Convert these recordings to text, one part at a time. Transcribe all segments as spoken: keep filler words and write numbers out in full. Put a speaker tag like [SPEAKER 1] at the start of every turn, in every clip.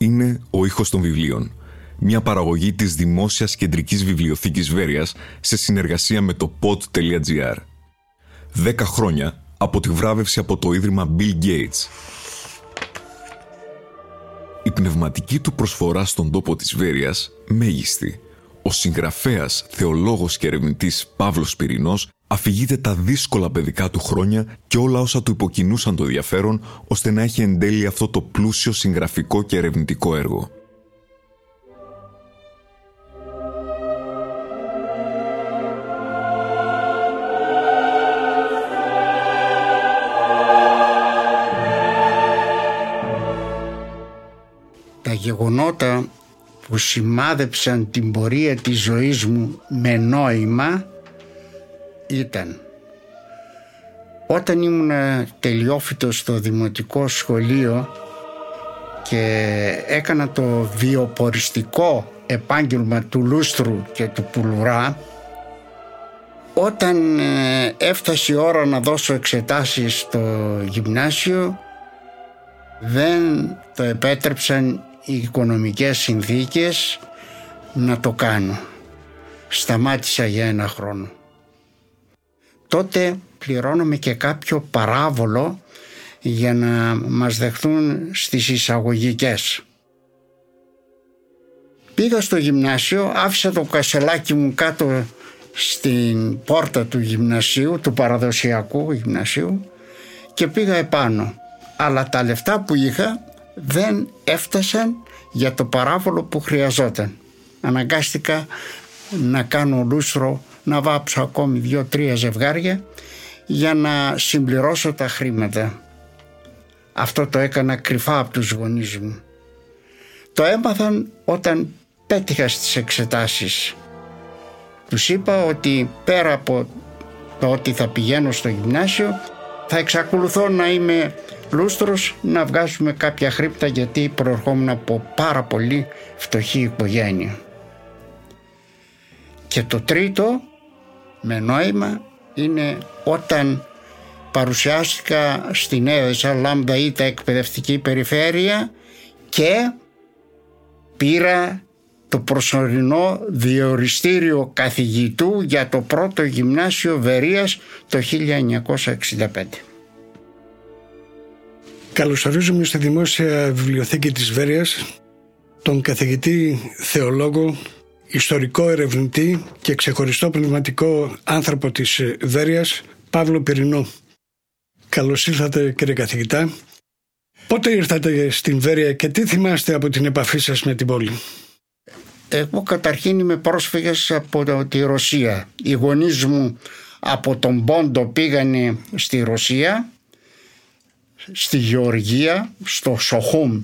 [SPEAKER 1] είναι ο ήχος των βιβλίων. Μια παραγωγή της Δημόσιας Κεντρικής Βιβλιοθήκης Βέρειας σε συνεργασία με το pod.gr. Δέκα χρόνια από τη βράβευση από το Ίδρυμα Bill Gates. Η πνευματική του προσφορά στον τόπο της Βέρειας μέγιστη. Ο συγγραφέας, θεολόγος και ερευνητής Παύλος Πυρηνός αφηγείται τα δύσκολα παιδικά του χρόνια και όλα όσα του υποκινούσαν το ενδιαφέρον, ώστε να έχει εν τέλει αυτό το πλούσιο συγγραφικό και ερευνητικό έργο.
[SPEAKER 2] Τα γεγονότα που σημάδεψαν την πορεία της ζωής μου με νόημα ήταν όταν ήμουν τελειόφοιτος στο δημοτικό σχολείο και έκανα το βιοποριστικό επάγγελμα του λούστρου και του πουλουρά. Όταν έφτασε η ώρα να δώσω εξετάσεις στο γυμνάσιο, δεν το επέτρεψαν οι οικονομικές συνθήκες να το κάνω. Σταμάτησα για ένα χρόνο. Τότε πληρώναμε και κάποιο παράβολο για να μας δεχτούν στις εισαγωγικές. Πήγα στο γυμνάσιο, άφησα το κασελάκι μου κάτω στην πόρτα του γυμνασίου, του παραδοσιακού γυμνασίου, και πήγα επάνω. Αλλά τα λεφτά που είχα δεν έφτασαν για το παράβολο που χρειαζόταν. Αναγκάστηκα να κάνω λούστρο, να βάψω ακόμη δύο-τρία ζευγάρια για να συμπληρώσω τα χρήματα. Αυτό το έκανα κρυφά από τους γονείς μου. Το έμαθαν όταν πέτυχα στις εξετάσεις. Τους είπα ότι πέρα από το ότι θα πηγαίνω στο γυμνάσιο, θα εξακολουθώ να είμαι λούστρος, να βγάζουμε κάποια χρήματα, γιατί προερχόμουν από πάρα πολύ φτωχή οικογένεια. Και το τρίτο με νόημα είναι όταν παρουσιάστηκα στην Έδεσα Λάμδα Ήτα εκπαιδευτική περιφέρεια και πήρα το προσωρινό διοριστήριο καθηγητού για το πρώτο γυμνάσιο Βερίας το χίλια εννιακόσια εξήντα πέντε.
[SPEAKER 3] Καλωσορίζουμε στη Δημόσια Βιβλιοθήκη της Βέρειας τον καθηγητή θεολόγο, ιστορικό ερευνητή και ξεχωριστό πνευματικό άνθρωπο της Βέρειας, Παύλο Πυρηνό. Καλώς ήρθατε, κύριε καθηγητά. Πότε ήρθατε στην Βέρεια και τι θυμάστε από την επαφή σας με την πόλη?
[SPEAKER 2] Εγώ καταρχήν είμαι πρόσφυγας από τη Ρωσία. Οι γονείς μου από τον Πόντο πήγανε στη Ρωσία, στη Γεωργία, στο Σοχούμ,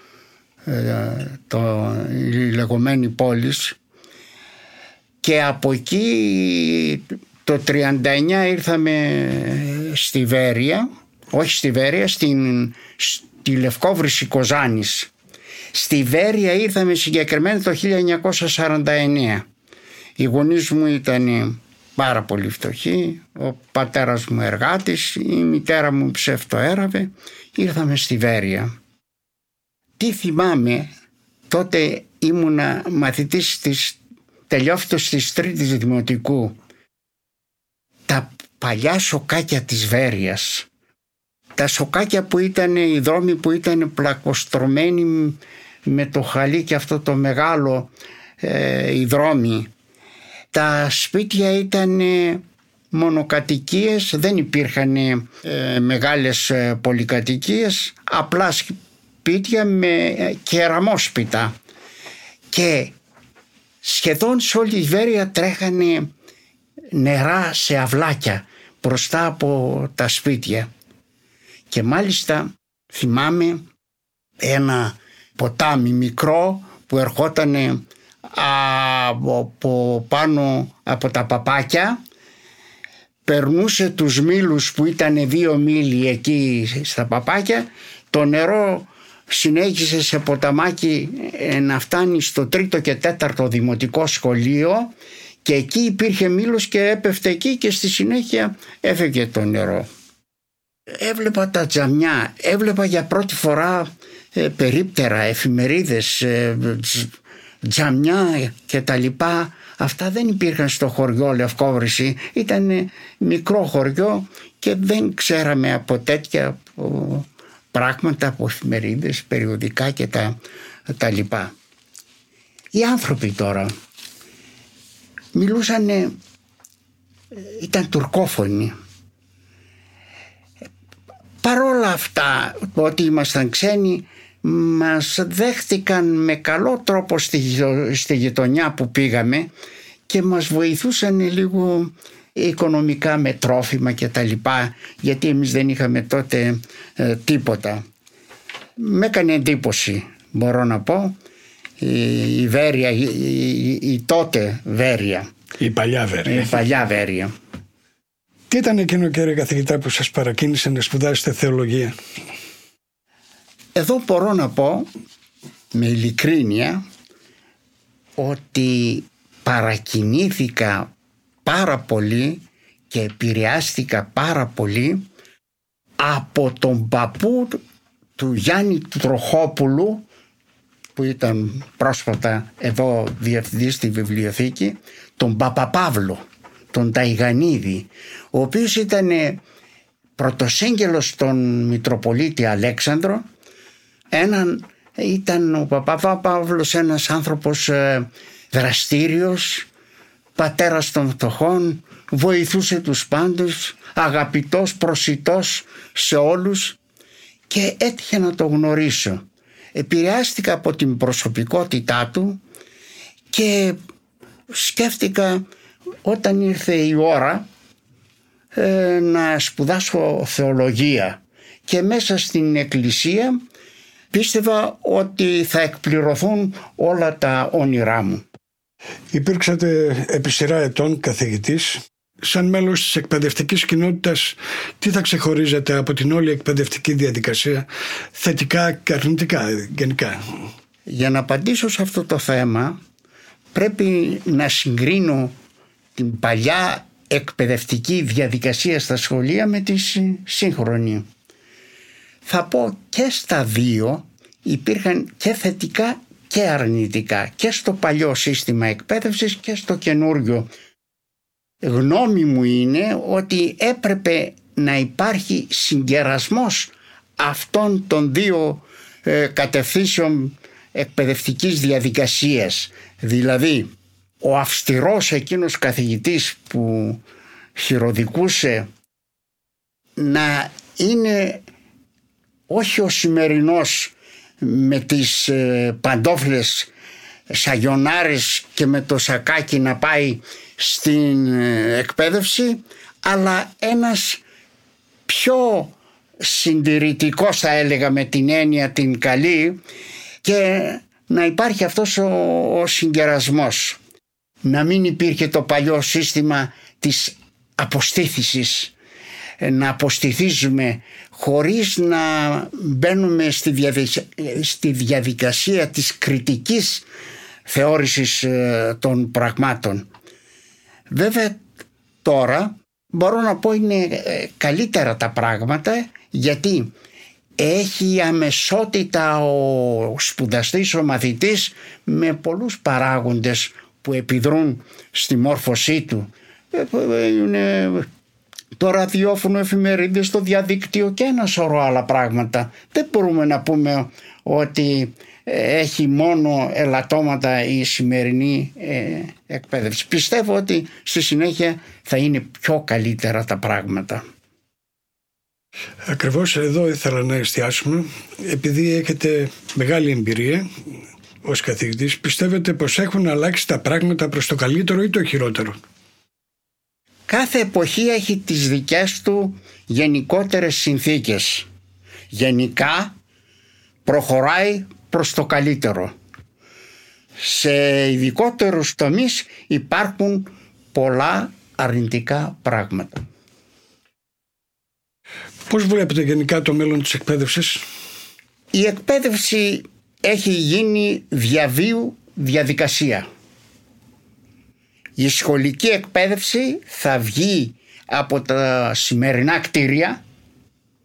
[SPEAKER 2] το, η λεγόμενη πόλη, και από εκεί το τριάντα εννιά ήρθαμε στη Βέρεια, όχι στη Βέρεια, στην, στη Λευκόβρηση Κοζάνης. Στη Βέρεια ήρθαμε συγκεκριμένα το χίλια εννιακόσια σαράντα εννέα. Οι γονείς μου ήταν πάρα πολύ φτωχοί, ο πατέρας μου εργάτης, η μητέρα μου ψευτοέραβε. Ήρθαμε στη Βέρεια. Τι θυμάμαι, τότε ήμουνα μαθητής της τελειόφοιτος της τρίτης δημοτικού. Τα παλιά σοκάκια της Βέρειας, τα σοκάκια που ήταν, οι δρόμοι που ήταν πλακοστρωμένοι με το χαλί και αυτό το μεγάλο ε, οι δρόμοι. Τα σπίτια ήταν μονοκατοικίες, δεν υπήρχαν ε, μεγάλες ε, πολυκατοικίες, απλά σπίτια με ε, κεραμόσπιτα. Και σχεδόν σε όλη η Βέρεια τρέχανε νερά σε αυλάκια μπροστά από τα σπίτια. Και μάλιστα θυμάμαι ένα ποτάμι μικρό που ερχόταν από πάνω από τα παπάκια, περνούσε τους μήλους που ήταν δύο μήλοι εκεί στα παπάκια, το νερό συνέχισε σε ποταμάκι να φτάνει στο τρίτο και τέταρτο δημοτικό σχολείο, και εκεί υπήρχε μήλος και έπεφτε εκεί και στη συνέχεια έφεγε το νερό. Έβλεπα τα τζαμιά, έβλεπα για πρώτη φορά ε, περίπτερα, εφημερίδες, ε, τζαμιά και τα λοιπά. Αυτά δεν υπήρχαν στο χωριό Λευκόβρηση, ήταν μικρό χωριό και δεν ξέραμε από τέτοια από πράγματα, από εφημερίδες, περιοδικά και τα, τα λοιπά. Οι άνθρωποι τώρα μιλούσαν, ήταν τουρκόφωνοι. Παρόλα αυτά, ότι ήμασταν ξένοι, μας δέχτηκαν με καλό τρόπο στη, στη γειτονιά που πήγαμε και μας βοηθούσαν λίγο οικονομικά με τρόφιμα και τα λοιπά, γιατί εμείς δεν είχαμε τότε ε, τίποτα. Με έκανε εντύπωση, μπορώ να πω, η, η Βέρεια, η, η, η τότε Βέρεια.
[SPEAKER 3] Η παλιά Βέρεια.
[SPEAKER 2] Η παλιά Βέρεια.
[SPEAKER 3] Τι ήταν εκείνο, κύριε καθηγητά, που σας παρακίνησε να σπουδάσετε θεολογία?
[SPEAKER 2] Εδώ μπορώ να πω με ειλικρίνεια ότι παρακινήθηκα πάρα πολύ και επηρεάστηκα πάρα πολύ από τον παππού του Γιάννη του Τροχόπουλου, που ήταν πρόσφατα εδώ διευθυντής στη βιβλιοθήκη, τον Παπαπαύλο, τον Ταϊγανίδη, ο οποίος ήταν πρωτοσύγγελος στον Μητροπολίτη Αλέξανδρο. Έναν, ήταν ο Παπαπαύλος ένας άνθρωπος ε, δραστήριος, πατέρας των φτωχών, βοηθούσε τους πάντους, αγαπητός, προσιτός σε όλους, και έτυχε να το γνωρίσω. Επηρεάστηκα από την προσωπικότητά του και σκέφτηκα, όταν ήρθε η ώρα ε, να σπουδάσω θεολογία, και μέσα στην εκκλησία πίστευα ότι θα εκπληρωθούν όλα τα όνειρά μου.
[SPEAKER 3] Υπήρξατε επί σειρά ετών καθηγητής. Σαν μέλος της εκπαιδευτικής κοινότητας, τι θα ξεχωρίζετε από την όλη εκπαιδευτική διαδικασία, θετικά και αρνητικά γενικά?
[SPEAKER 2] Για να απαντήσω σε αυτό το θέμα πρέπει να συγκρίνω την παλιά εκπαιδευτική διαδικασία στα σχολεία με τη σύγχρονη. Θα πω και στα δύο υπήρχαν και θετικά και αρνητικά, και στο παλιό σύστημα εκπαίδευσης και στο καινούριο. Γνώμη μου είναι ότι έπρεπε να υπάρχει συγκερασμός αυτών των δύο ε, κατευθύνσεων εκπαιδευτικής διαδικασίας. Δηλαδή ο αυστηρός εκείνος καθηγητής που χειροδικούσε να είναι όχι ο σημερινός με τις ε, παντόφλες σαγιονάρες και με το σακάκι να πάει στην ε, εκπαίδευση, αλλά ένας πιο συντηρητικός, θα έλεγα, με την έννοια την καλή, και να υπάρχει αυτός ο, ο συγκερασμός. Να μην υπήρχε το παλιό σύστημα της αποστήθησης, να αποστηθίζουμε χωρίς να μπαίνουμε στη διαδικασία, στη διαδικασία της κριτικής θεώρησης των πραγμάτων. Βέβαια τώρα μπορώ να πω είναι καλύτερα τα πράγματα, γιατί έχει αμεσότητα ο σπουδαστής, ο μαθητής, με πολλούς παράγοντες που επιδρούν στη μόρφωσή του. Είναι το ραδιόφωνο, εφημερίδες, το διαδίκτυο και ένα σωρό άλλα πράγματα. Δεν μπορούμε να πούμε ότι έχει μόνο ελαττώματα η σημερινή ε, εκπαίδευση. Πιστεύω ότι στη συνέχεια θα είναι πιο καλύτερα τα πράγματα.
[SPEAKER 3] Ακριβώς εδώ ήθελα να εστιάσουμε. Επειδή έχετε μεγάλη εμπειρία ως καθηγητής, πιστεύετε πως έχουν αλλάξει τα πράγματα προς το καλύτερο ή το χειρότερο?
[SPEAKER 2] Κάθε εποχή έχει τις δικές του γενικότερες συνθήκες. Γενικά προχωράει προς το καλύτερο. Σε ειδικότερους τομείς υπάρχουν πολλά αρνητικά πράγματα.
[SPEAKER 3] Πώς βλέπετε γενικά το μέλλον της εκπαίδευσης?
[SPEAKER 2] Η εκπαίδευση έχει γίνει διαβίου διαδικασία. Η σχολική εκπαίδευση θα βγει από τα σημερινά κτίρια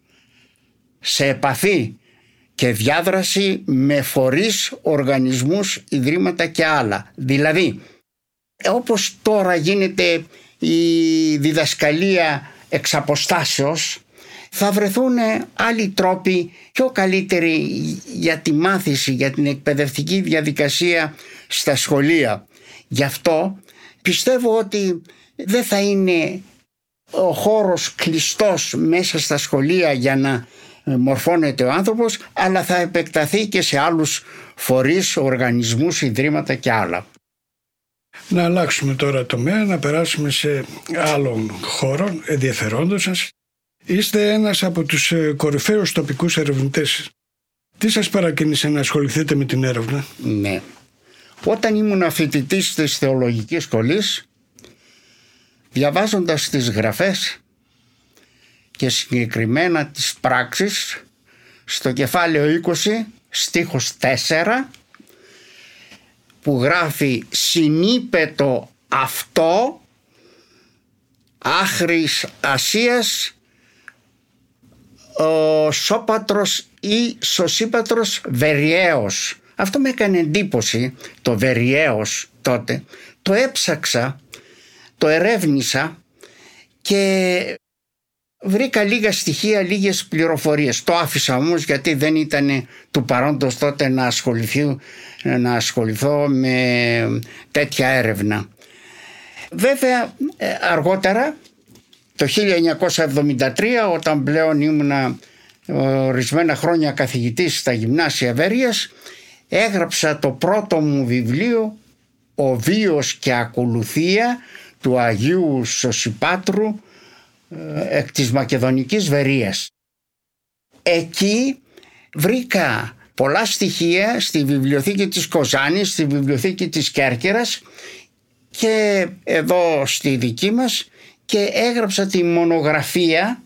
[SPEAKER 2] σε επαφή και διάδραση με φορείς, οργανισμούς, ιδρύματα και άλλα. Δηλαδή, όπως τώρα γίνεται η διδασκαλία εξ αποστάσεως, θα βρεθούν άλλοι τρόποι πιο καλύτεροι για τη μάθηση, για την εκπαιδευτική διαδικασία στα σχολεία. Γι' αυτό πιστεύω ότι δεν θα είναι ο χώρος κλειστός μέσα στα σχολεία για να μορφώνεται ο άνθρωπος, αλλά θα επεκταθεί και σε άλλους φορείς, οργανισμούς, ιδρύματα και άλλα.
[SPEAKER 3] Να αλλάξουμε τώρα τομέα, να περάσουμε σε άλλον χώρο ενδιαφερόντος σας. Είστε ένας από τους κορυφαίους τοπικούς ερευνητές. Τι σας παρακίνησε να ασχοληθείτε με την έρευνα?
[SPEAKER 2] Ναι. Όταν ήμουν φοιτητής της θεολογικής σχολής, διαβάζοντας τις γραφές και συγκεκριμένα τις πράξεις, στο κεφάλαιο είκοσι, στίχος τέσσερα, που γράφει «Συνείπετο αυτό άχρης ασίας ο Σώπατρος ή Σωσίπατρος Βεριαίος». Αυτό με έκανε εντύπωση, το Βεριαίος τότε. Το έψαξα, το ερεύνησα και βρήκα λίγα στοιχεία, λίγες πληροφορίες. Το άφησα όμως γιατί δεν ήταν του παρόντος τότε να ασχοληθώ, να ασχοληθώ με τέτοια έρευνα. Βέβαια αργότερα, το χίλια εννιακόσια εβδομήντα τρία, όταν πλέον ήμουνα ορισμένα χρόνια καθηγητής στα γυμνάσια Βέρειας, έγραψα το πρώτο μου βιβλίο «Ο βίος και ακολουθία» του Αγίου Σωσιπάτρου εκ της Μακεδονικής Βερίας. Εκεί βρήκα πολλά στοιχεία στη βιβλιοθήκη της Κοζάνης, στη βιβλιοθήκη της Κέρκυρας και εδώ στη δική μας, και έγραψα τη μονογραφία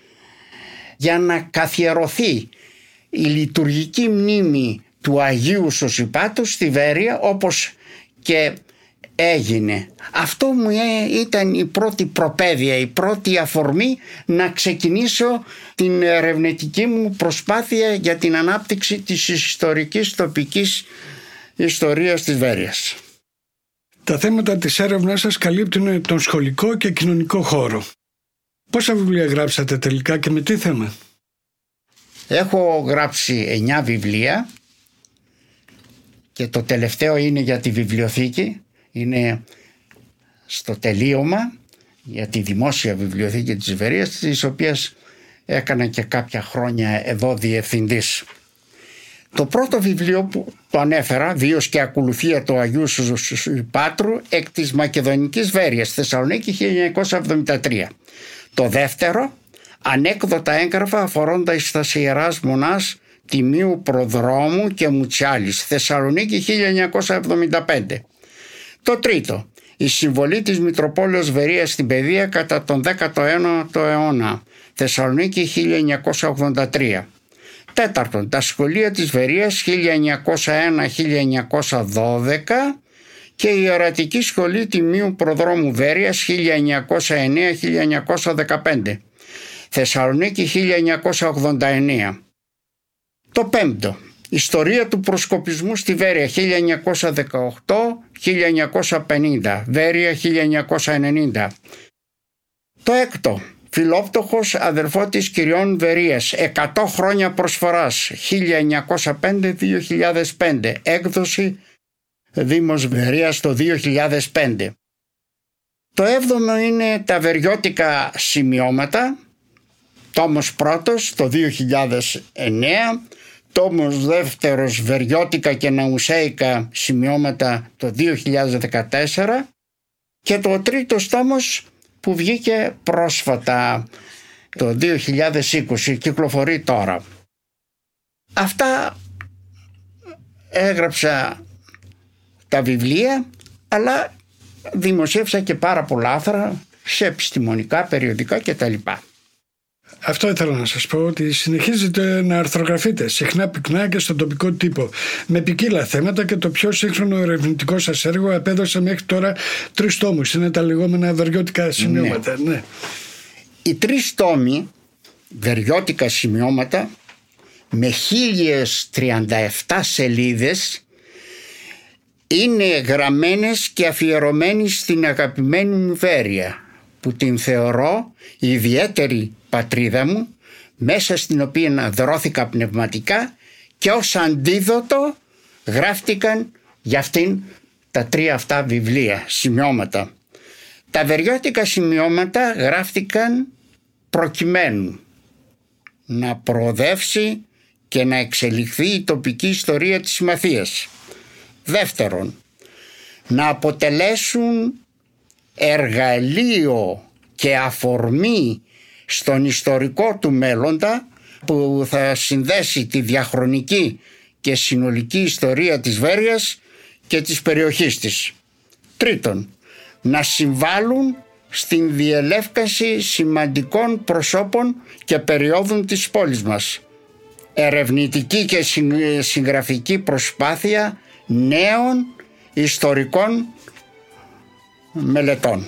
[SPEAKER 2] για να καθιερωθεί η λειτουργική μνήμη του Αγίου Σωσιπάτου στη Βέρεια, όπως και έγινε. Αυτό μου ήταν η πρώτη προπαίδεια, η πρώτη αφορμή να ξεκινήσω την ερευνητική μου προσπάθεια για την ανάπτυξη της ιστορικής τοπικής ιστορίας της Βέρειας.
[SPEAKER 3] Τα θέματα της έρευνας σας καλύπτουν τον σχολικό και κοινωνικό χώρο. Πόσα βιβλία γράψατε τελικά και με τι θέμα?
[SPEAKER 2] Έχω γράψει εννιά βιβλία και το τελευταίο είναι για τη βιβλιοθήκη. Είναι στο τελείωμα για τη δημόσια βιβλιοθήκη της Βερίας, της οποίας έκανα και κάποια χρόνια εδώ διευθυντής. Το πρώτο βιβλίο που το ανέφερα, «Βίος και ακολουθία του Αγίου Σωσιπάτρου» εκ της Μακεδονικής Βέρειας, Θεσσαλονίκη, χίλια εννιακόσια εβδομήντα τρία. Το δεύτερο, «Ανέκδοτα έγγραφα αφορώντα εις τας Ιεράς Μονάς Τιμίου Προδρόμου και Μουτσιάλης», Θεσσαλονίκη, χίλια εννιακόσια εβδομήντα πέντε. Το τρίτο, «Η συμβολή της Μητροπόλεως Βερίας στην παιδεία κατά τον δέκατο ένατο αιώνα», Θεσσαλονίκη, χίλια εννιακόσια ογδόντα τρία. Τέταρτον, «Τα σχολεία της Βερίας χίλια εννιακόσια ένα με χίλια εννιακόσια δώδεκα» και η Ιερατική Σχολή Τιμίου Προδρόμου Βέρειας χίλια εννιακόσια εννέα με χίλια εννιακόσια δεκαπέντε, Θεσσαλονίκη, χίλια εννιακόσια ογδόντα εννέα. Το πέμπτο, «Ιστορία του προσκοπισμού στη Βέρεια χίλια εννιακόσια δεκαοκτώ με χίλια εννιακόσια πενήντα, Βέρεια χίλια εννιακόσια ενενήντα. Το έκτο, «Φιλόπτωχος αδερφότης κυριών Βερίας, εκατό χρόνια προσφοράς, χίλια εννιακόσια πέντε με δύο χιλιάδες πέντε, έκδοση Δήμος Βερίας το δύο χιλιάδες πέντε. Το έβδομο είναι «Τα βεριώτικα σημειώματα», τόμος πρώτος το δύο χιλιάδες εννέα, τόμος δεύτερος «Βεριώτικα και ναουσαίικα σημειώματα» το δύο χιλιάδες δεκατέσσερα, και το τρίτος τόμος που βγήκε πρόσφατα το δύο χιλιάδες είκοσι, κυκλοφορεί τώρα. Αυτά έγραψα τα βιβλία, αλλά δημοσίευσα και πάρα πολλά άρθρα σε επιστημονικά περιοδικά κτλ.
[SPEAKER 3] Αυτό ήθελα να σας πω, ότι συνεχίζετε να αρθρογραφείτε συχνά πυκνά και στον τοπικό τύπο με ποικίλα θέματα, και το πιο σύγχρονο ερευνητικό σας έργο απέδωσε μέχρι τώρα τρεις τόμους. Είναι τα λεγόμενα βεριώτικα σημειώματα. Ναι. Ναι.
[SPEAKER 2] Οι τρεις τόμοι, βεριώτικα σημειώματα, με χίλιες τριάντα επτά σελίδες, είναι γραμμένες και αφιερωμένες στην αγαπημένη μου Βέρεια, που την θεωρώ ιδιαίτερη πατρίδα μου, μέσα στην οποία δρώθηκα πνευματικά, και ως αντίδοτο γράφτηκαν για αυτήν τα τρία αυτά βιβλία, σημειώματα. Τα βεριώτικα σημειώματα γράφτηκαν προκειμένου να προοδεύσει και να εξελιχθεί η τοπική ιστορία της Συμμαθίας. Δεύτερον, να αποτελέσουν εργαλείο και αφορμή στον ιστορικό του μέλλοντα, που θα συνδέσει τη διαχρονική και συνολική ιστορία της Βέρειας και της περιοχής της. Τρίτον, να συμβάλλουν στην διελεύκαση σημαντικών προσώπων και περιόδων της πόλης μας. Ερευνητική και συγγραφική προσπάθεια νέων ιστορικών μελετών.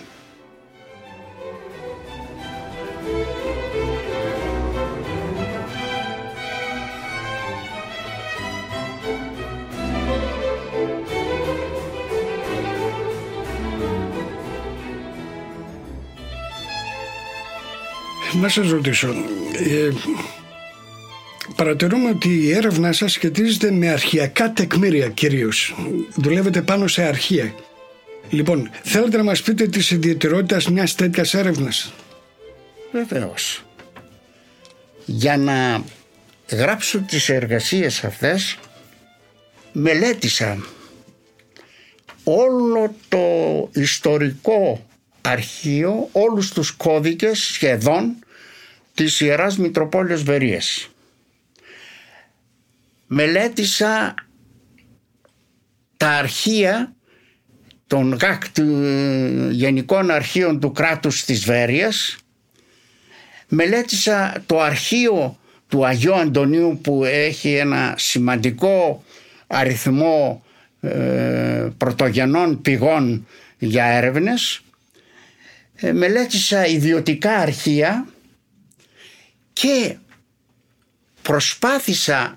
[SPEAKER 3] Να σας ρωτήσω, ε, παρατηρούμε ότι η έρευνά σας σχετίζεται με αρχαιακά τεκμήρια κυρίως. Δουλεύετε πάνω σε αρχεία. Λοιπόν, θέλετε να μας πείτε τις ιδιαιτερότητες μιας τέτοιας έρευνας?
[SPEAKER 2] Βεβαίως. Για να γράψω τις εργασίες αυτές, μελέτησα όλο το ιστορικό αρχείο, όλους τους κώδικες σχεδόν της Ιεράς Μητροπόλεως Βερίας. Μελέτησα τα αρχεία των ΓΑΚ, Γενικών Αρχείων του Κράτους της Βέρειας. Μελέτησα το αρχείο του Αγίου Αντωνίου, που έχει ένα σημαντικό αριθμό ε, πρωτογενών πηγών για έρευνες. Ε, μελέτησα ιδιωτικά αρχεία και προσπάθησα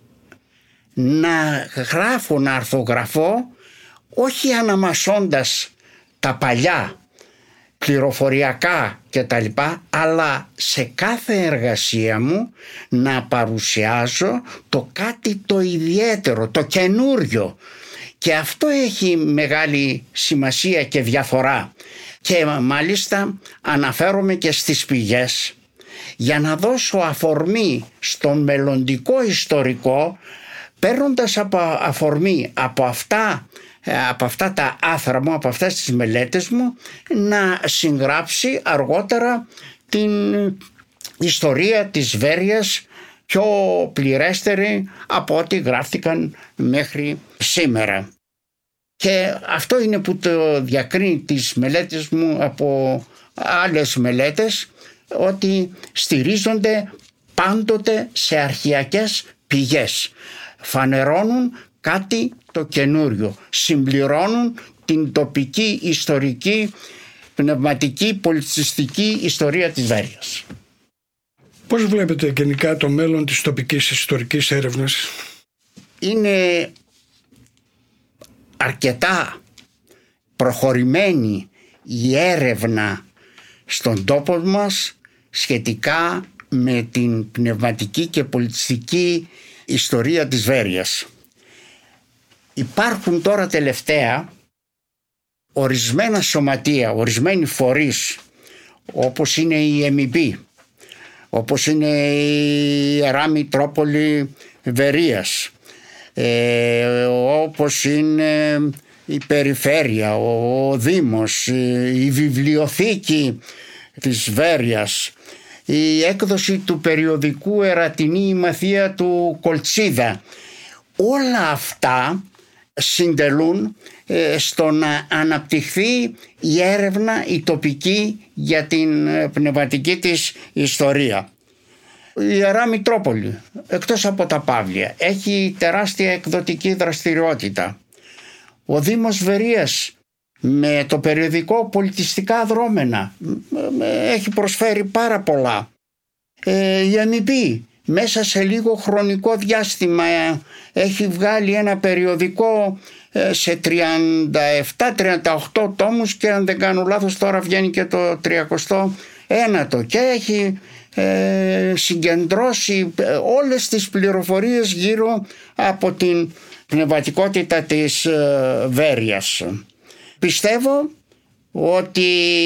[SPEAKER 2] να γράφω, να αρθογραφώ, όχι αναμασώντας τα παλιά πληροφοριακά και τα λοιπά, αλλά σε κάθε εργασία μου να παρουσιάζω το κάτι το ιδιαίτερο, το καινούριο, και αυτό έχει μεγάλη σημασία και διαφορά. Και μάλιστα αναφέρομαι και στις πηγές για να δώσω αφορμή στον μελλοντικό ιστορικό, παίρνοντας από αφορμή από αυτά, από αυτά τα άθρα μου, από αυτές τις μελέτες μου, να συγγράψει αργότερα την ιστορία της Βέρειας πιο πληρέστερη από ό,τι γράφτηκαν μέχρι σήμερα. Και αυτό είναι που το διακρίνει τις μελέτες μου από άλλες μελέτες, ότι στηρίζονται πάντοτε σε αρχαιακές πηγές. Φανερώνουν κάτι το καινούριο, συμπληρώνουν την τοπική, ιστορική, πνευματική, πολιτιστική ιστορία της Βέρειας.
[SPEAKER 3] Πώς βλέπετε γενικά το μέλλον της τοπικής ιστορικής έρευνας?
[SPEAKER 2] Είναι αρκετά προχωρημένη η έρευνα στον τόπο μας σχετικά με την πνευματική και πολιτιστική ιστορία της Βέρειας. Υπάρχουν τώρα τελευταία ορισμένα σωματεία, ορισμένοι φορείς, όπως είναι η εμ ι μπι, όπως είναι η Ιερά Μητρόπολη Βερίας, ε, όπως είναι η Περιφέρεια, ο, ο Δήμος, η, η Βιβλιοθήκη της Βέρειας, η έκδοση του περιοδικού Ερατινή η Μαθία του Κολτσίδα. Όλα αυτά συντελούν ε, στο να αναπτυχθεί η έρευνα η τοπική για την πνευματική της ιστορία. Η Ιερά Μητρόπολη, εκτός από τα Παύλια, έχει τεράστια εκδοτική δραστηριότητα. Ο Δήμος Βερίας με το περιοδικό Πολιτιστικά Δρόμενα έχει προσφέρει πάρα πολλά. Ε, η εμ ι μπι μέσα σε λίγο χρονικό διάστημα έχει βγάλει ένα περιοδικό σε τριάντα επτά τριάντα οκτώ τόμους και αν δεν κάνω λάθος τώρα βγαίνει και το τριακοστό ένατο και έχει ε, συγκεντρώσει όλες τις πληροφορίες γύρω από την πνευματικότητα της ε, Βέρειας. Πιστεύω ότι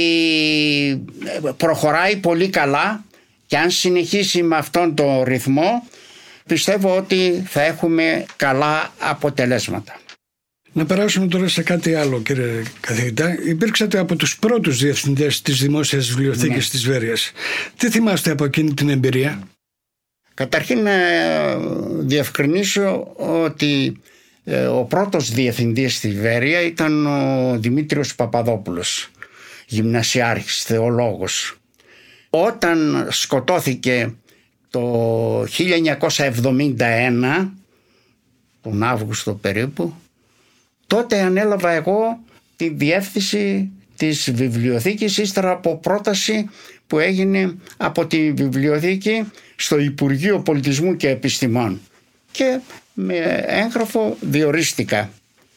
[SPEAKER 2] προχωράει πολύ καλά και αν συνεχίσει με αυτόν τον ρυθμό πιστεύω ότι θα έχουμε καλά αποτελέσματα.
[SPEAKER 3] Να περάσουμε τώρα σε κάτι άλλο, κύριε καθηγητά. Υπήρξατε από τους πρώτους διευθυντές της Δημόσιας Βιβλιοθήκης ναι. της Βέρειας. Τι θυμάστε από εκείνη την εμπειρία?
[SPEAKER 2] Καταρχήν να διευκρινίσω ότι ο πρώτος διευθυντής στη Βέρεια ήταν ο Δημήτριος Παπαδόπουλος, γυμνασιάρχης, θεολόγος. Όταν σκοτώθηκε το χίλια εννιακόσια εβδομήντα ένα, τον Αύγουστο περίπου, τότε ανέλαβα εγώ τη διεύθυνση της βιβλιοθήκης ύστερα από πρόταση που έγινε από τη βιβλιοθήκη στο Υπουργείο Πολιτισμού και Επιστημών και με έγγραφο διορίστηκα.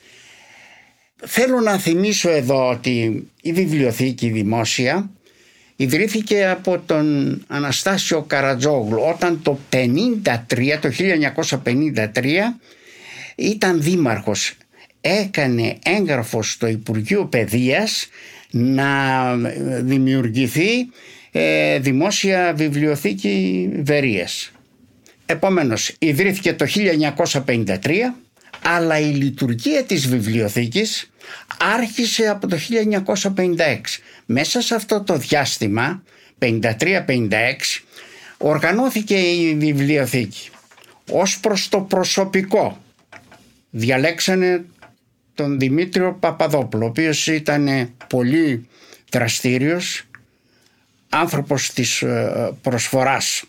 [SPEAKER 2] Θέλω να θυμίσω εδώ ότι η βιβλιοθήκη δημόσια ιδρύθηκε από τον Αναστάσιο Καρατζόγλου όταν το πενήντα τρία, το χίλια εννιακόσια πενήντα τρία ήταν δήμαρχος. Έκανε έγγραφο στο Υπουργείο Παιδείας να δημιουργηθεί ε, Δημόσια Βιβλιοθήκη Βερίας. Επομένως ιδρύθηκε το χίλια εννιακόσια πενήντα τρία, αλλά η λειτουργία της βιβλιοθήκης άρχισε από το χίλια εννιακόσια πενήντα έξι. Μέσα σε αυτό το διάστημα πενήντα τρία πενήντα έξι οργανώθηκε η βιβλιοθήκη. Ως προς το προσωπικό διαλέξανε τον Δημήτριο Παπαδόπουλο, ο οποίος ήταν πολύ δραστήριος, άνθρωπος της προσφοράς.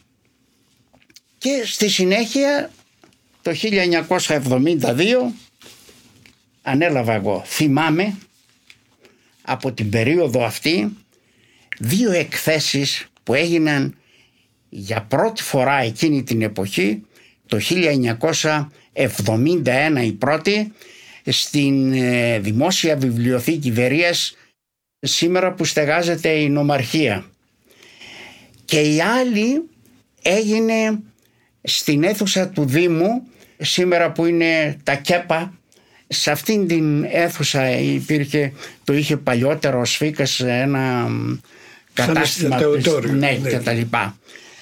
[SPEAKER 2] Και στη συνέχεια το χίλια εννιακόσια εβδομήντα δύο ανέλαβα εγώ. Θυμάμαι από την περίοδο αυτή δύο εκθέσεις που έγιναν για πρώτη φορά εκείνη την εποχή, το χίλια εννιακόσια εβδομήντα ένα η πρώτη, στην ε, Δημόσια Βιβλιοθήκη Βερίας, σήμερα που στεγάζεται η Νομαρχία, και η άλλη έγινε στην αίθουσα του Δήμου, σήμερα που είναι τα ΚΕΠΑ. Σε αυτήν την αίθουσα υπήρχε, το είχε παλιότερο ο Σφίκας, ένα κατάστημα, ναι, ναι, και τα λοιπά.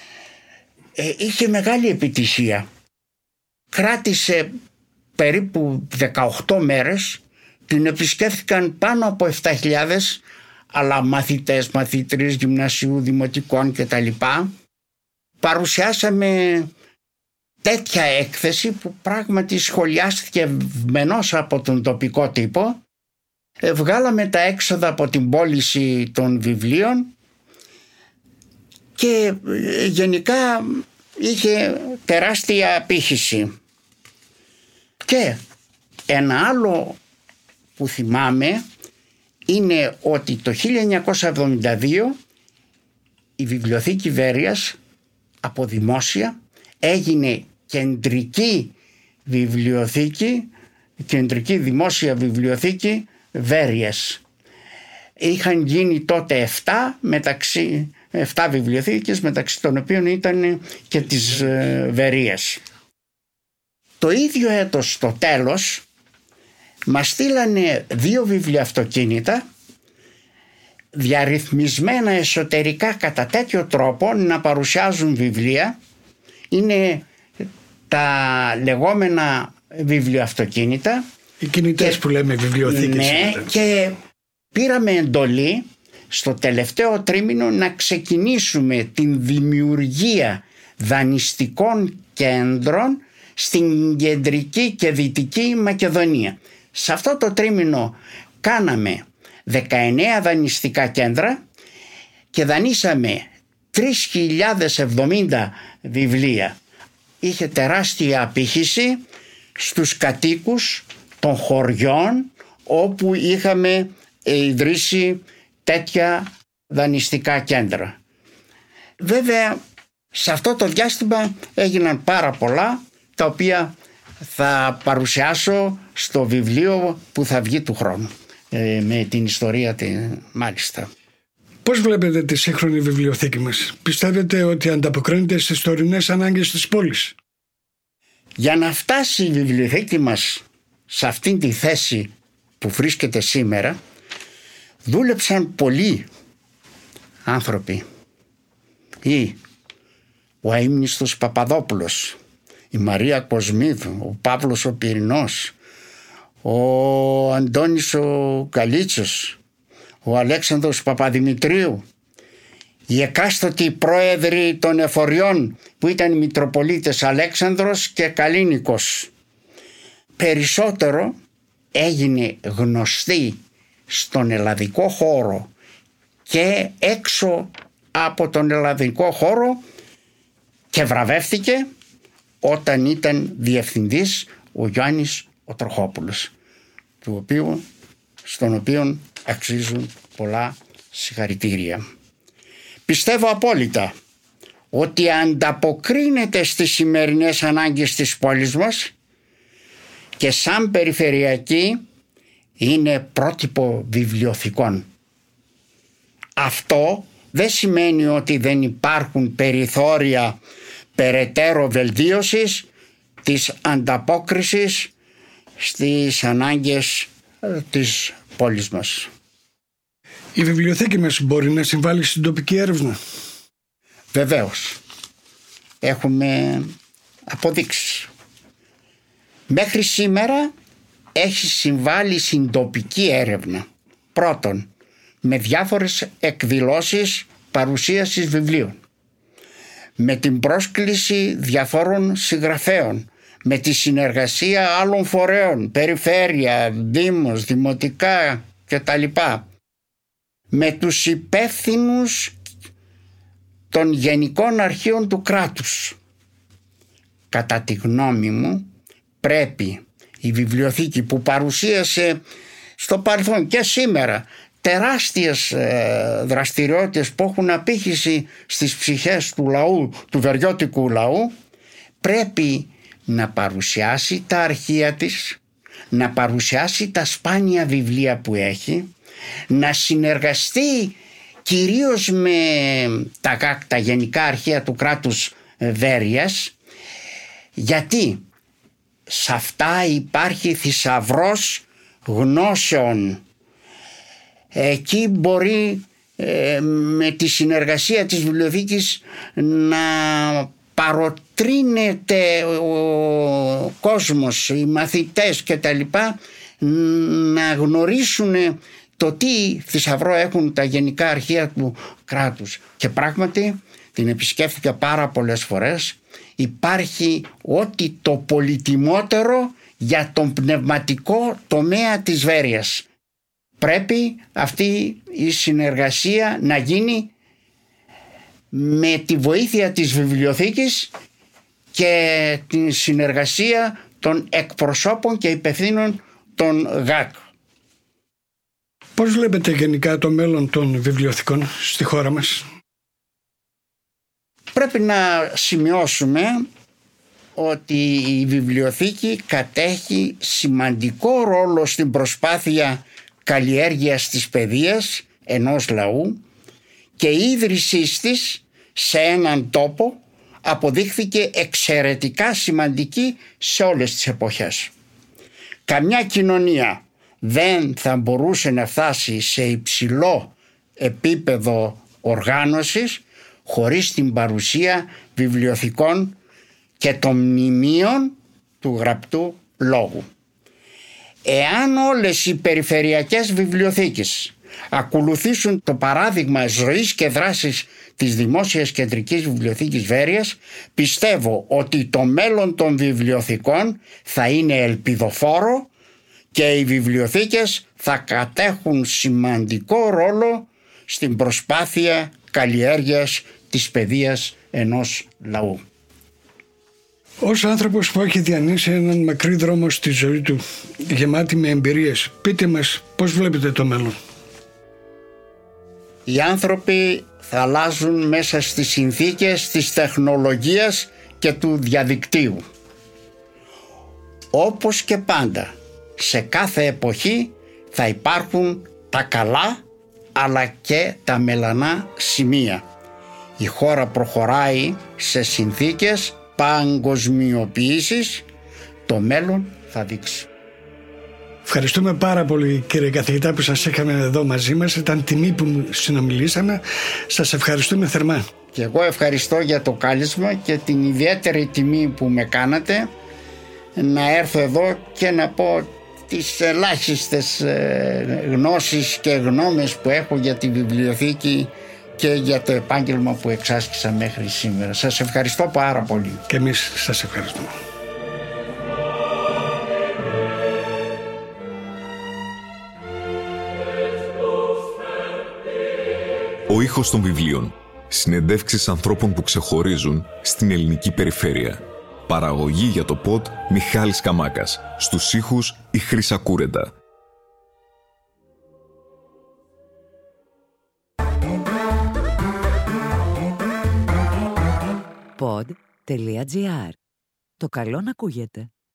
[SPEAKER 2] Ε, είχε μεγάλη επιτυχία. Κράτησε περίπου δεκαοκτώ μέρες, την επισκέφθηκαν πάνω από επτά χιλιάδες, αλλά μαθητές, μαθήτριες γυμνασίου, δημοτικών και τα λοιπά. Παρουσιάσαμε τέτοια έκθεση που πράγματι σχολιάστηκε ευμενώς από τον τοπικό τύπο. Ε, βγάλαμε τα έξοδα από την πώληση των βιβλίων και ε, γενικά είχε τεράστια απήχηση. Και ένα άλλο που θυμάμαι είναι ότι το χίλια εννιακόσια εβδομήντα δύο η Βιβλιοθήκη Βέρειας από δημόσια έγινε κεντρική βιβλιοθήκη, κεντρική δημόσια βιβλιοθήκη Βέρειας. Είχαν γίνει τότε εφτά, μεταξύ, εφτά βιβλιοθήκες, μεταξύ των οποίων ήταν και της ε, Βερίας. Το ίδιο έτος στο τέλος μας στείλανε δύο βιβλιοαυτοκίνητα διαρρυθμισμένα εσωτερικά κατά τέτοιο τρόπο να παρουσιάζουν βιβλία. Είναι τα λεγόμενα βιβλιοαυτοκίνητα. Οι
[SPEAKER 3] κινητές και, που λέμε βιβλιοθήκες.
[SPEAKER 2] Ναι, και πήραμε εντολή στο τελευταίο τρίμηνο να ξεκινήσουμε την δημιουργία δανειστικών κέντρων στην κεντρική και δυτική Μακεδονία. Σε αυτό το τρίμηνο κάναμε δεκαεννέα δανειστικά κέντρα και δανείσαμε τρεις χιλιάδες εβδομήντα βιβλία. Είχε τεράστια απήχηση στους κατοίκους των χωριών όπου είχαμε ιδρύσει τέτοια δανειστικά κέντρα. Βέβαια Σε αυτό το διάστημα έγιναν πάρα πολλά, τα οποία θα παρουσιάσω στο βιβλίο που θα βγει του χρόνου, ε, με την ιστορία τη, μάλιστα.
[SPEAKER 3] Πώς βλέπετε τη σύγχρονη βιβλιοθήκη μας? Πιστεύετε ότι ανταποκρίνεται στις τωρινές ανάγκες της πόλης?
[SPEAKER 2] Για να φτάσει η βιβλιοθήκη μας σε αυτήν τη θέση που βρίσκεται σήμερα, δούλεψαν πολλοί άνθρωποι. Ή ο αείμνηστος Παπαδόπουλος, η Μαρία Κοσμίδου, ο Παύλος ο Πυρηνός, ο Αντώνης ο Καλίτσος, ο Αλέξανδρος Παπαδημητρίου, οι εκάστοτοι πρόεδροι των εφοριών που ήταν οι Μητροπολίτες Αλέξανδρος και Καλίνικος. Περισσότερο έγινε γνωστή στον ελλαδικό χώρο και έξω από τον ελλαδικό χώρο και βραβεύτηκε όταν ήταν διευθυντής ο Γιάννης ο Τροχόπουλος, του οποίου, στον οποίο αξίζουν πολλά συγχαρητήρια. Πιστεύω απόλυτα ότι ανταποκρίνεται στις σημερινές ανάγκες της πόλης μας και σαν περιφερειακή είναι πρότυπο βιβλιοθηκών. Αυτό δεν σημαίνει ότι δεν υπάρχουν περιθώρια περαιτέρω βελτίωσης της ανταπόκρισης στις ανάγκες της πόλης μας.
[SPEAKER 3] Η βιβλιοθήκη μας μπορεί να συμβάλλει στην τοπική έρευνα?
[SPEAKER 2] Βεβαίως. Έχουμε αποδείξεις. Μέχρι σήμερα έχει συμβάλει στην τοπική έρευνα. Πρώτον, με διάφορες εκδηλώσεις παρουσίασης βιβλίων, με την πρόσκληση διαφόρων συγγραφέων, με τη συνεργασία άλλων φορέων, περιφέρεια, δήμος, δημοτικά κτλ. Με τους υπεύθυνους των γενικών αρχείων του κράτους. Κατά τη γνώμη μου, πρέπει η βιβλιοθήκη που παρουσίασε στο παρελθόν και σήμερα τεράστιες ε, δραστηριότητες που έχουν απήχηση στις ψυχές του λαού, του βεριώτικου λαού, πρέπει να παρουσιάσει τα αρχεία της, να παρουσιάσει τα σπάνια βιβλία που έχει, να συνεργαστεί κυρίως με τα, τα γενικά αρχεία του κράτους Βέρειας, γιατί σε αυτά υπάρχει θησαυρός γνώσεων. Εκεί μπορεί ε, με τη συνεργασία της βιβλιοθήκης να παροτρύνεται ο κόσμος, οι μαθητές και τα λοιπά, να γνωρίσουν το τι θησαυρό έχουν τα γενικά αρχεία του κράτους. Και πράγματι την επισκέφθηκα πάρα πολλές φορές. Υπάρχει ό,τι το πολυτιμότερο για τον πνευματικό τομέα της Βέρειας. Πρέπει αυτή η συνεργασία να γίνει με τη βοήθεια της βιβλιοθήκης και την συνεργασία των εκπροσώπων και υπευθύνων των ΓΑΚ.
[SPEAKER 3] Πώς βλέπετε γενικά το μέλλον των βιβλιοθηκών στη χώρα μας?
[SPEAKER 2] Πρέπει να σημειώσουμε ότι η βιβλιοθήκη κατέχει σημαντικό ρόλο στην προσπάθεια καλλιέργειας της παιδείας ενός λαού και η ίδρυσή της σε έναν τόπο αποδείχθηκε εξαιρετικά σημαντική σε όλες τις εποχές. Καμιά κοινωνία δεν θα μπορούσε να φτάσει σε υψηλό επίπεδο οργάνωσης χωρίς την παρουσία βιβλιοθηκών και των μνημείων του γραπτού λόγου. Εάν όλες οι περιφερειακές βιβλιοθήκες ακολουθήσουν το παράδειγμα ζωής και δράσης της Δημόσιας Κεντρικής Βιβλιοθήκης Βέρειας, πιστεύω ότι το μέλλον των βιβλιοθηκών θα είναι ελπιδοφόρο και οι βιβλιοθήκες θα κατέχουν σημαντικό ρόλο στην προσπάθεια καλλιέργειας της παιδείας ενός λαού.
[SPEAKER 3] Ως άνθρωπος που έχει διανύσει έναν μακρύ δρόμο στη ζωή του, γεμάτη με εμπειρίες, πείτε μας πώς βλέπετε το μέλλον.
[SPEAKER 2] Οι άνθρωποι θα αλλάζουν μέσα στις συνθήκες της τεχνολογίας και του διαδικτύου. Όπως και πάντα, σε κάθε εποχή θα υπάρχουν τα καλά αλλά και τα μελανά σημεία. Η χώρα προχωράει σε συνθήκες παγκοσμιοποίησης. Το μέλλον θα δείξει.
[SPEAKER 3] Ευχαριστούμε πάρα πολύ, κύριε καθηγητά, που σας είχαμε εδώ μαζί μας. Ήταν τιμή που συνομιλήσαμε. Σας ευχαριστούμε θερμά.
[SPEAKER 2] Και εγώ ευχαριστώ για το κάλεσμα και την ιδιαίτερη τιμή που με κάνατε να έρθω εδώ και να πω τις ελάχιστες γνώσεις και γνώμες που έχω για τη βιβλιοθήκη και για το επάγγελμα που εξάσκησα μέχρι σήμερα. Σας ευχαριστώ πάρα πολύ.
[SPEAKER 3] Και εμείς σας ευχαριστούμε.
[SPEAKER 1] Ο ήχος των βιβλίων. Συνεντεύξεις ανθρώπων που ξεχωρίζουν στην ελληνική περιφέρεια. Παραγωγή για το pod Μιχάλης Καμάκας. Στους ήχους η Χρύσα Κούρεντα.
[SPEAKER 4] pod τελεία τζι άρ. Το καλό να ακούγεται.